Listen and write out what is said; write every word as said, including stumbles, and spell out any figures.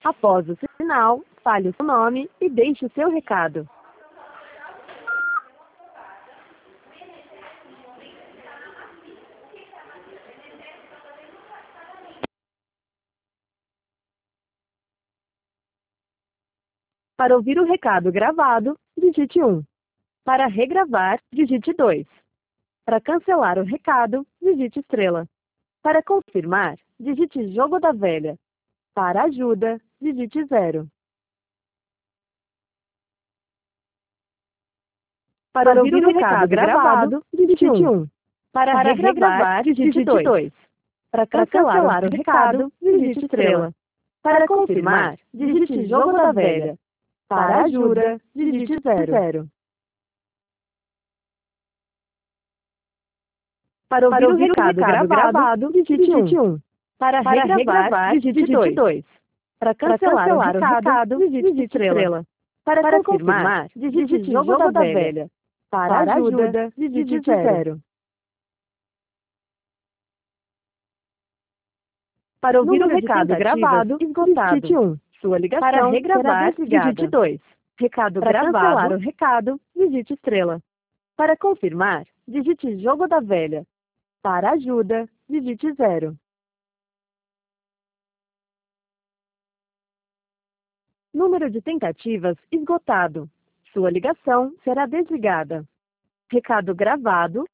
Após o sinal, fale o seu nome e deixe o seu recado. Para ouvir o recado gravado, digite um. Para regravar, digite dois. Para cancelar o recado, digite estrela. Para confirmar, digite jogo da velha. Para ajuda, digite zero. Para, Para ouvir o recado gravado, digite um. Para, Para regravar, digite dois. Para cancelar o recado, digite estrela. Para confirmar, digite jogo da velha. Para ajuda, digite zero. Para ouvir, Para ouvir o recado, o recado gravado, gravado, digite um. Para, Para regravar, regravar, digite dois. Para cancelar, cancelar o recado, digite estrela. Para, Para confirmar, digite jogo da velha. Para ajuda, digite zero. Para ouvir Número o recado gravado, esgotado. Digite um. Sua ligação para regravar, digite dois. Recado para gravado. Para cancelar o recado, digite estrela. Para confirmar, digite jogo da velha. Para ajuda, digite zero. Número de tentativas esgotado. Sua ligação será desligada. Recado gravado,